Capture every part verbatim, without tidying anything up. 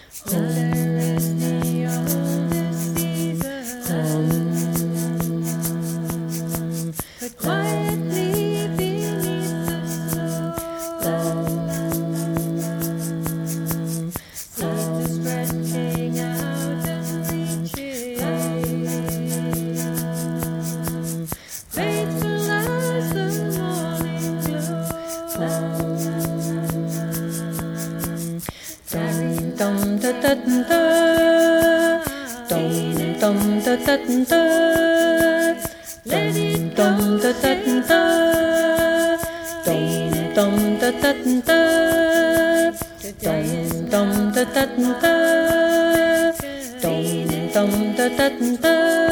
Dum da da da, dum dum da da da, dum dum da da da, dum dum da da da, dum dum da da da, dum dum da da da,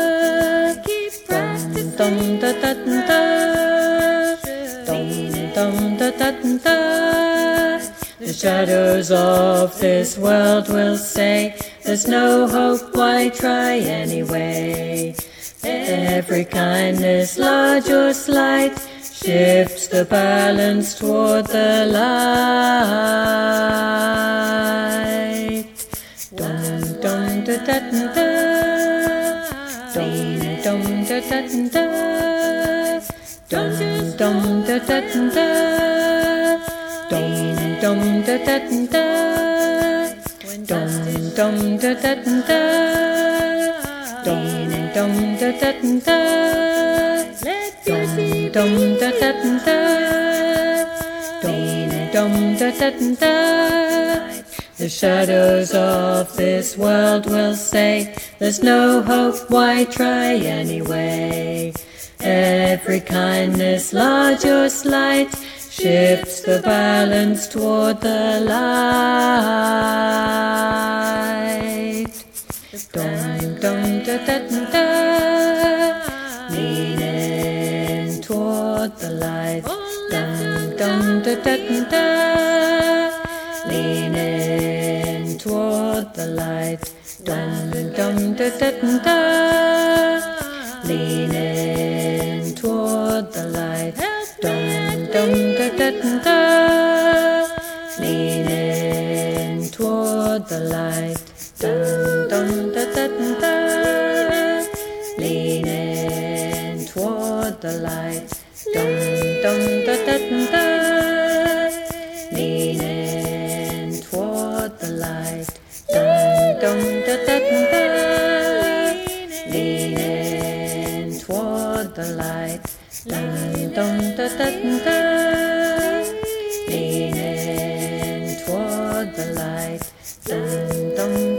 dum da da da, dum dum da da da. The shadows of this world will say, there's no hope, why try anyway? Every kindness, large or slight, shifts the balance toward the light. Dum dum da da da, dum dum da da da, dum dum da da da. Dum dum da da da, dum dum da da da, dum dum da da da, dum dum da da da, dum dum da da da. The shadows of this world will say, there's no hope, why try anyway? Every kindness, large or slight, shifts the balance toward the light. Dum dum da da da, lean in toward the light. Dum dum da da da, lean in toward the light. Dum dum da da da, lean in toward the light. Dum dum da da da, lean in toward the light. Dum dum da da da, lean in toward the light. Dum dum da da da, lean in toward the light. Dum dum da da da, lean in toward the light. Dum dum da da da, lean in toward the light. Dum dum.